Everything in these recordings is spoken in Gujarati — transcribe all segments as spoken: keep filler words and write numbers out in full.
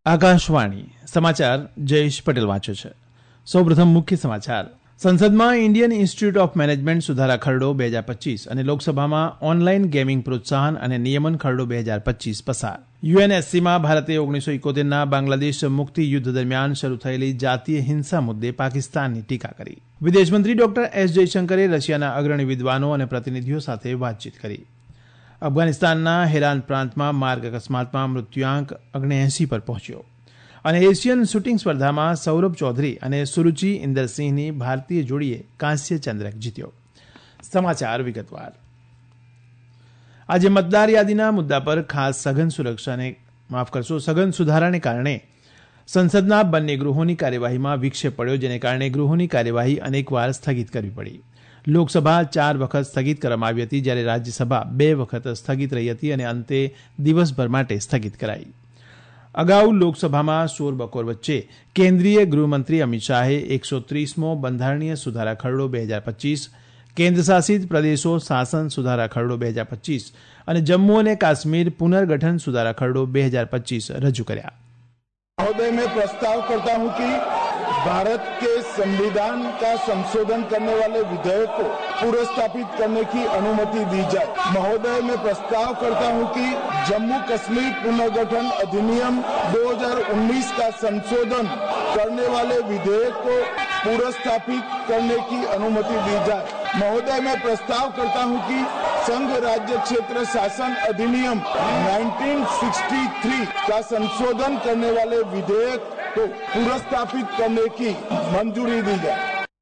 આકાશવાણી સમાચાર જયેશ પટેલ વાંચે છે. સૌપ્રથમ મુખ્ય સમાચાર. સંસદમાં ઇન્ડિયન ઇન્સ્ટિટ્યૂટ ઓફ મેનેજમેન્ટ સુધારા ખરડો બે હજાર પચીસ અને લોકસભામાં ઓનલાઈન ગેમિંગ પ્રોત્સાહન અને નિયમન ખરડો બે હજાર પચીસ પસાર. યુએનએસસીમાં ભારતે ઓગણીસો ઇકોતેરના બાંગ્લાદેશ મુક્તિ યુદ્ધ દરમિયાન શરૂ થયેલી જાતીય હિંસા મુદ્દે પાકિસ્તાનની ટીકા કરી. વિદેશમંત્રી ડોક્ટર એસ જયશંકરે રશિયાના અગ્રણી વિદ્વાનો અને પ્રતિનિધિઓ સાથે વાતચીત કરી. અફઘાનિસ્તાનના હેરાન પ્રાંતમાં માર્ગ અકસ્માતમાં મૃત્યુઆંક ઓગણએંસી પર પહોંચ્યો અને એશિયન શૂટિંગ સ્પર્ધામાં સૌરભ ચૌધરી અને સુરુચિ ઇન્દરસિંહની ભારતીય જોડીએ કાંસ્ય ચંદ્રક જીત્યો. સમાચાર વિગતવાર. આજે મતદાર યાદીના મુદ્દા પર ખાસ સઘન સુરક્ષાને માફ કરશો સઘન સુધારાને કારણે સંસદના બંને ગૃહોની કાર્યવાહીમાં વિક્ષેપ પડ્યો, જેને કારણે ગૃહોની કાર્યવાહી અનેકવાર સ્થગિત કરવી પડી. લોકસભા ચાર વખત સ્થગિત કરવામાં આવી હતી, જ્યારે રાજ્યસભા બે વખત સ્થગિત રહી હતી અને અંતે દિવસભર માટે સ્થગિત કરાઈ. અગાઉ લોકસભામાં શોર બકોર વચ્ચે કેન્દ્રીય ગૃહમંત્રી અમિત શાહે એકસો ત્રીસમો બંધારણીય સુધારા ખરડો બે હજાર પચીસ, કેન્દ્રશાસિત પ્રદેશો શાસન સુધારા ખરડો બે હજાર પચીસ અને જમ્મુ અને કાશ્મીર પુનર્ગઠન સુધારા ખરડો બે હજાર પચીસ રજૂ કર્યા. महोदय मैं प्रस्ताव करता हूं कि भारत के संविधान का संशोधन करने वाले विधेयक को पुनर्स्थापित करने की अनुमति दी जाए. महोदय मैं प्रस्ताव करता हूं कि जम्मू कश्मीर पुनर्गठन अधिनियम दो हज़ार उन्नीस का संशोधन करने वाले विधेयक को पुनर्स्थापित करने की अनुमति दी जाए. महोदय मैं प्रस्ताव करता हूं कि संघ राज्य क्षेत्र शासन अधिनियम उन्नीस सौ तिरसठ का संशोधन करने वाले विधेयक को पुनर्स्थापित करने की मंजूरी दी जाए.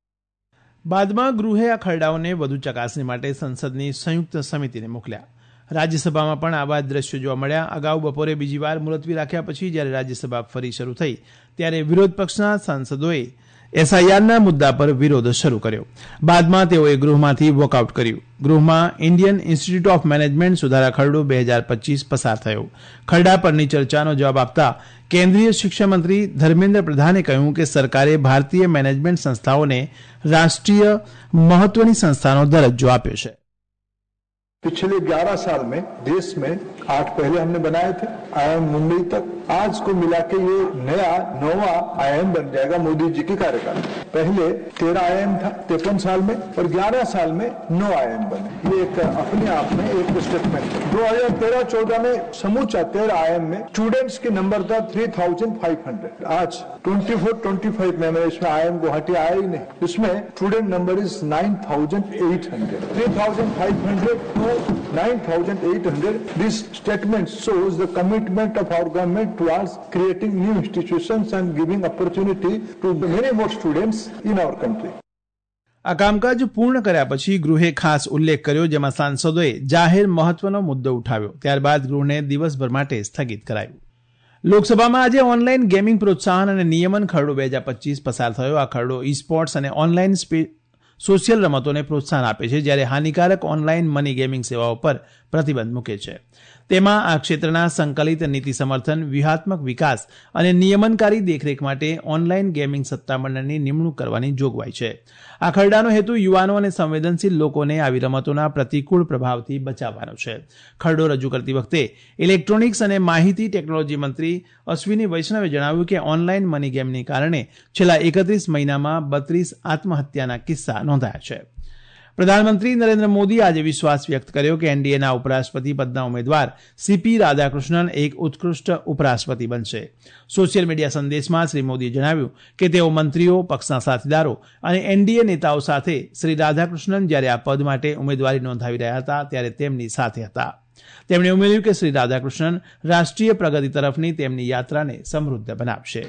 બાદમાં ગૃહે આ ખરડાઓને વધુ ચકાસણી માટે સંસદની સંયુક્ત સમિતિને મોકલ્યા. રાજ્યસભામાં પણ આવા દ્રશ્યો જોવા મળ્યા. અગાઉ બપોરે બીજી વાર મુલતવી રાખ્યા પછી જ્યારે રાજ્યસભા ફરી શરૂ થઈ ત્યારે વિરોધ પક્ષના સાંસદોએ એસઆઈઆરના મુદ્દા પર વિરોધ શરૂ કર્યો. બાદમાં તેઓએ ગૃહમાંથી વોકઆઉટ કર્યું. ગૃહમાં ઇન્ડિયન ઇન્સ્ટિટ્યૂટ ઓફ મેનેજમેન્ટ સુધારા ખરડો બે હજાર પચીસ પસાર થયો. ખરડા પરની ચર્ચાનો જવાબ આપતા કેન્દ્રીય શિક્ષણમંત્રી ધર્મેન્દ્ર પ્રધાને કહ્યું કે સરકારે ભારતીય મેનેજમેન્ટ સંસ્થાઓને રાષ્ટ્રીય મહત્વની સંસ્થાનો દરજ્જો આપ્યો છે. पिछले ग्यारह साल में देश में आठ पहले हमने बनाए थे आईआईएम मुंबई तक. आज को मिला के ये नया नौवा आईआईएम बन जाएगा मोदी जी के कार्यकाल में. पहले तेरह आईआईएम था तिरपन साल में और ग्यारह साल में नौ आईआईएम बने. ये एक अपने आप में एक स्टेटमेंट है. दो हजार तेरह चौदह में समूचा तेरह आईआईएम में स्टूडेंट्स के नंबर था थ्री थाउजेंड फाइव हंड्रेड. आज ट्वेंटी फोर ट्वेंटी फाइव में मैंने इसमें आईआईएम गुवाहाटी आया ही नहीं. इसमें student number is nine thousand eight hundred. Three thousand five hundred nine thousand eight hundred. This statement shows the commitment of our government towards creating new institutions and giving opportunity to many more students in our country. આ કામકાજ પૂર્ણ કર્યા પછી ગૃહે ખાસ ઉલ્લેખ કર્યો, જેમાં સાંસદોએ જાહેર મહત્વનો મુદ્દો ઉઠાવ્યો. ત્યારબાદ ગૃહને દિવસભર માટે સ્થગિત કરાયું. લોકસભામાં આજે ઓનલાઈન ગેમિંગ પ્રોત્સાહન અને નિયમન ખરડો બે હજાર પચીસ પસાર થયો. આ ખરડો ઈ સ્પોર્ટ્સ અને ઓનલાઈન સોશિયલ રમતોને પ્રોત્સાહન આપે છે, જ્યારે હાનિકારક ઓનલાઈન મની ગેમિંગ સેવાઓ પર પ્રતિબંધ મૂકે છે. તેમાં આ ક્ષેત્રના સંકલિત નીતિ સમર્થન, વ્યૂહાત્મક વિકાસ અને નિયમનકારી દેખરેખ માટે ઓનલાઈન ગેમિંગ સત્તામંડળની નિમણૂક કરવાની જોગવાઈ છે. આ ખરડાનો હેતુ યુવાનો અને સંવેદનશીલ લોકોને આવી રમતોના પ્રતિકૂળ પ્રભાવથી બચાવવાનો છે. ખરડો રજૂ કરતી વખતે ઇલેક્ટ્રોનિક્સ અને માહિતી ટેકનોલોજી મંત્રી અશ્વિની વૈષ્ણવે જણાવ્યું કે ઓનલાઈન મની ગેમને કારણે છેલ્લા એકત્રીસ મહિનામાં બત્રીસ આત્મહત્યાના કિસ્સા નોંધાયા છે. પ્રધાનમંત્રી નરેન્દ્ર મોદી આજે વિશ્વાસ વ્યક્ત કર્યો કે એનડીએના ઉપરાષ્ટ્રપતિ પદના ઉમેદવાર સીપી રાધાકૃષ્ણન એક ઉત્કૃષ્ટ ઉપરાષ્ટ્રપતિ બનશે. સોશિયલ મીડિયા સંદેશમાં શ્રી મોદીએ જણાવ્યું કે તેઓ મંત્રીઓ, પક્ષના સાથીદારો અને એનડીએ નેતાઓ સાથે શ્રી રાધાકૃષ્ણન જ્યારે આ પદ માટે ઉમેદવારી નોંધાવી રહ્યા હતા ત્યારે તેમની સાથે હતા. તેમણે ઉમેર્યું કે શ્રી રાધાકૃષ્ણન રાષ્ટ્રીય પ્રગતિ તરફની તેમની યાત્રાને સમૃદ્ધ બનાવશે.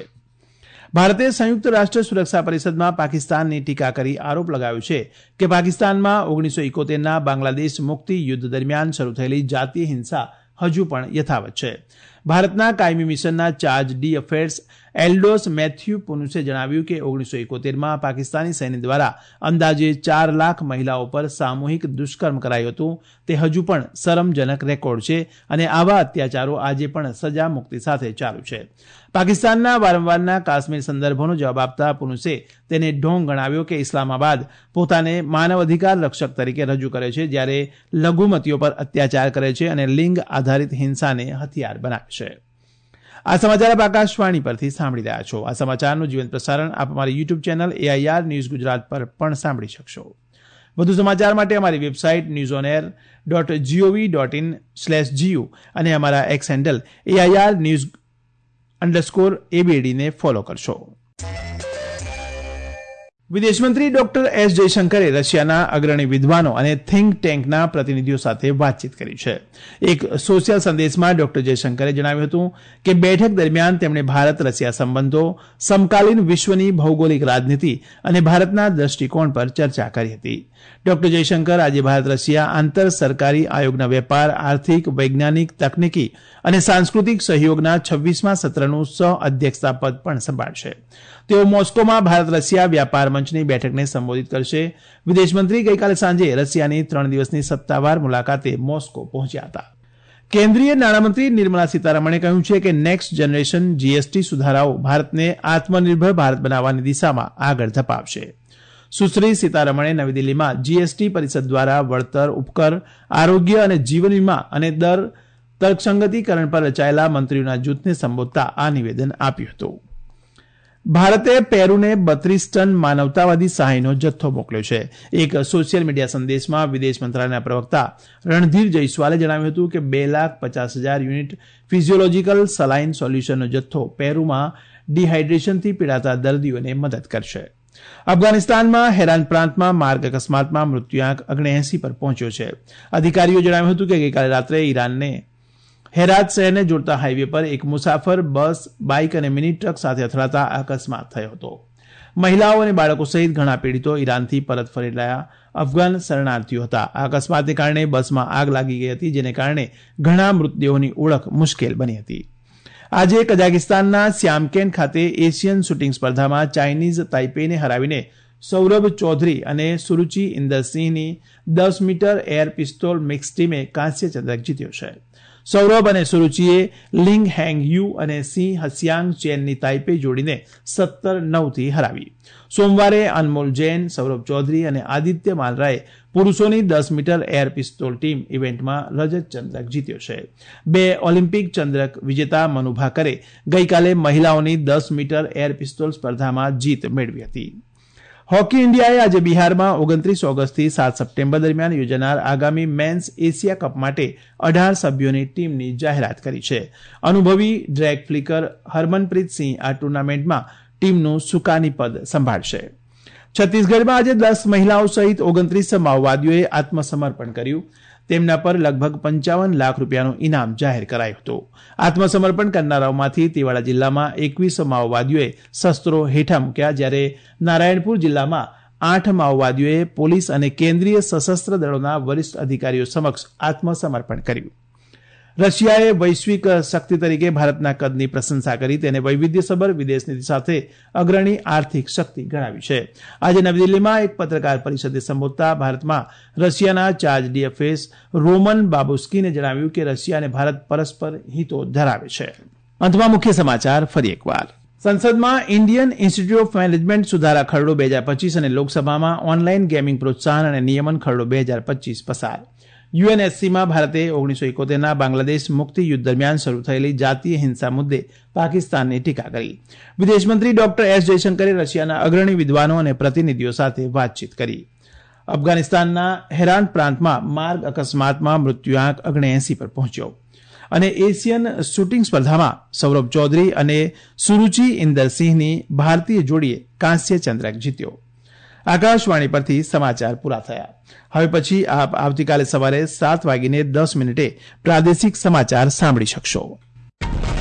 ભારતે સંયુક્ત રાષ્ટ્ર સુરક્ષા પરિષદમાં પાકિસ્તાનની ટીકા કરી આરોપ લગાવ્યો છે કે પાકિસ્તાનમાં ઓગણીસો ઇકોતેરના બાંગ્લાદેશ મુક્તિ યુદ્ધ દરમિયાન શરૂ થયેલી જાતીય હિંસા હજુ પણ યથાવત છે. ભારતના કાયમી મિશનના charge d' affaires Eldos Mathew પુનુસે જણાવ્યું કે ઓગણીસો ઇકોતેરમાં પાકિસ્તાની સૈન્ય દ્વારા અંદાજે ચાર લાખ મહિલાઓ પર સામૂહિક દુષ્કર્મ કરાયું હતું. તે હજુ પણ શરમજનક રેકોર્ડ છે અને આવા અત્યાચારો આજે પણ સજા મુક્તિ સાથે ચાલુ છે. પાકિસ્તાનના વારંવારના કાશ્મીર સંદર્ભોનો જવાબ આપતા પુનુસે તેને ઢોંગ ગણાવ્યો કે ઇસ્લામાબાદ પોતાને માનવ અધિકાર રક્ષક તરીકે રજૂ કરે છે, જ્યારે લઘુમતીઓ પર અત્યાચાર કરે છે અને લિંગ આધારિત હિંસાને હથિયાર બનાવે છે. આ સમાચાર આપ આકાશવાણી પરથી સાંભળી રહ્યા છો. આ સમાચારનું જીવંત પ્રસારણ આપ અમારી YouTube channel AIR news Gujarat પર પણ સાંભળી શકશો. વધુ સમાચાર માટે અમારી website news on air dot GOV dot in slash GU અને અમારા X handle AIR news underscore એબીડીને ફોલો કરશો. વિદેશમંત્રી ડોક્ટર એસ જયશંકરે રશિયાના અગ્રણી વિદ્વાનો અને થિંક ટેન્કના પ્રતિનિધિઓ સાથે વાતચીત કરી છે. એક સોશિયલ સંદેશમાં ડોક્ટર જયશંકરે જણાવ્યું હતું કે બેઠક દરમિયાન તેમણે ભારત રશિયા સંબંધો, સમકાલીન વિશ્વની ભૌગોલિક રાજનીતિ અને ભારતના દ્રષ્ટિકોણ પર ચર્ચા કરી હતી. ડોક્ટર જયશંકર આજે ભારત રશિયા આંતર સરકારી આયોગના વેપાર, આર્થિક, વૈજ્ઞાનિક, તકનીકી અને સાંસ્કૃતિક સહયોગના છવ્વીસમા સત્રનું સહ અધ્યક્ષતા પદ પણ સંભાળશે. તેઓ મોસ્કોમાં ભારત રશિયા વ્યાપાર મંચની બેઠકને સંબોધિત કરશે. વિદેશમંત્રી ગઈકાલે સાંજે રશિયાની ત્રણ દિવસની સત્તાવાર મુલાકાતે મોસ્કો પહોંચ્યા હતા. કેન્દ્રીય નાણામંત્રી નિર્મલા સીતારમણે કહ્યું છે કે નેક્સ્ટ જનરેશન જીએસટી સુધારાઓ ભારતને આત્મનિર્ભર ભારત બનાવવાની દિશામાં આગળ ધપાવશે. સુશ્રી સીતારમણે નવી દિલ્હીમાં જીએસટી પરિષદ દ્વારા વળતર, ઉપકર, આરોગ્ય અને જીવન વીમા અને દર તર્કસંગતીકરણ પર રચાયેલા મંત્રીઓના જૂથને સંબોધતા આ નિવેદન આપ્યું હતું. ભારતે પેરુને બત્રીસ ટન માનવતાવાદી સહાયનો જથ્થો મોકલ્યો છે. એક સોશિયલ મીડિયા સંદેશમાં વિદેશ મંત્રાલયના પ્રવક્તા રણધીર જયસ્વાલે જણાવ્યું હતું કે બે લાખ પચાસ હજાર યુનિટ ફિઝિયોલોજીકલ સલાઇન સોલ્યુશનનો જથ્થો પેરુમાં ડિહાઇડ્રેશનથી પીડાતા દર્દીઓને મદદ કરશે. અફઘાનિસ્તાનમાં હેરાન પ્રાંતમાં માર્ગ અકસ્માતમાં મૃત્યુઆંક ઓગણએંસી પર પહોંચ્યો છે. અધિકારીઓ જણાવ્યું હતું કે ગઈકાલે રાત્રે ઈરાનને હેરાત શહેરને જોડતા હાઈવે પર એક મુસાફર બસ, બાઇક અને મિની ટ્રક સાથે અથડાતા અકસ્માત થયો હતો. મહિલાઓ અને બાળકો સહિત ઘણા પીડિતો ઈરાનથી પરત ફરેલા અફઘાન શરણાર્થીઓ હતા. આ અકસ્માતને કારણે બસમાં આગ લાગી ગઈ હતી, જેને કારણે ઘણા મૃતદેહોની ઓળખ મુશ્કેલ બની હતી. આજે કઝાકિસ્તાનના શ્યામકેન ખાતે એશિયન શૂટિંગ સ્પર્ધામાં ચાઇનીઝ તાઇપેઈને હરાવીને સૌરભ ચૌધરી અને સુરુચિ ઇન્દરસિંહની દસ મીટર એર પિસ્તોલ મિક્સ ટીમે કાંસ્ય ચંદ્રક જીત્યો છે. સૌરભ અને સુરુચિએ લિંગ હેંગ યુ અને સિંહ હસિયાંગ ચેનની તાઇપે જોડીને સત્તર નવથી હરાવી. સોમવારે અનમોલ જૈન, સૌરભ ચૌધરી અને આદિત્ય માલરાએ પુરુષોની દસ મીટર એર પિસ્તોલ ટીમ ઇવેન્ટમાં રજત ચંદ્રક જીત્યો છે. બે ઓલિમ્પિક ચંદ્રક વિજેતા મનુ ભાકરે ગઈકાલે મહિલાઓની દસ મીટર એર પિસ્તોલ સ્પર્ધામાં જીત મેળવી હતી. હોકી ઇન્ડિયાએ આજે બિહારમાં ઓગણત્રીસ ઓગસ્ટથી સાત સપ્ટેમ્બર દરમિયાન યોજાનાર આગામી મેન્સ એશિયા કપ માટે અઢાર સભ્યોની ટીમની જાહેરાત કરી છે. અનુભવી ડ્રેગ ફ્લિકર હરમનપ્રીત સિંહ આ ટુર્નામેન્ટમાં ટીમનું સુકાની પદ સંભાળશે. છત્તીસગઢમાં આજે દસ મહિલાઓ સહિત ઓગણત્રીસ માઓવાદીઓએ આત્મસમર્પણ કર્યું. તેમના પર લગભગ પંચાવન લાખ રૂપિયાનું ઇનામ જાહેર કરાયું હતું. આત્મસમર્પણ કરનારાઓમાંથી તેવાડા જિલ્લામાં એકવીસ માઓવાદીઓએ શસ્ત્રો હેઠા મૂક્યા, જ્યારે નારાયણપુર જિલ્લામાં આઠ માઓવાદીઓએ પોલીસ અને કેન્દ્રીય સશસ્ત્ર દળોના વરિષ્ઠ અધિકારીઓ સમક્ષ આત્મસમર્પણ કર્યું. રશિયાએ વૈશ્વિક શક્તિ તરીકે ભારતના કદની પ્રશંસા કરી તેને વૈવિધ્યસભર વિદેશ નીતિ સાથે અગ્રણી આર્થિક શક્તિ ગણાવી છે. આજે નવી દિલ્હીમાં એક પત્રકાર પરિષદને સંબોધતા ભારતમાં રશિયાના ચાર્જ ડીએફએસ રોમન બાબુસ્કીને જણાવ્યું કે રશિયા અને ભારત પરસ્પર હિતો ધરાવે છે. અંતમાં મુખ્ય સમાચાર ફરી એકવાર. સંસદમાં ઇન્ડિયન ઇન્સ્ટિટ્યૂટ ઓફ મેનેજમેન્ટ સુધારા ખરડો બે હજાર પચીસ અને લોકસભામાં ઓનલાઈન ગેમિંગ પ્રોત્સાહન અને નિયમન ખરડો બે હજાર પચીસ પસાર. યુએનએસસીમાં ભારતે ઓગણીસો એકોતેરના બાંગ્લાદેશ મુક્તિ યુદ્ધ દરમિયાન શરૂ થયેલી જાતીય હિંસા મુદ્દે પાકિસ્તાનની ટીકા કરી. વિદેશમંત્રી ડોક્ટર એસ જયશંકરે રશિયાના અગ્રણી વિદ્વાનો અને પ્રતિનિધિઓ સાથે વાતચીત કરી. અફઘાનિસ્તાનના હેરાન પ્રાંતમાં માર્ગ અકસ્માતમાં મૃત્યુઆંક ઓગણએંસી પર પહોંચ્યો. અને એશિયન શૂટિંગ સ્પર્ધામાં સૌરભ ચૌધરી અને સુરુચિ ઇન્દરસિંહની ભારતીય જોડીએ કાંસ્ય ચંદ્રક જીત્યો. આકાશવાણી પરથી સમાચાર પૂરા થયા. હવે પછી આપ આવતીકાલે સવારે સાત વાગીને દસ મિનિટે પ્રાદેશિક સમાચાર સાંભળી શકશો.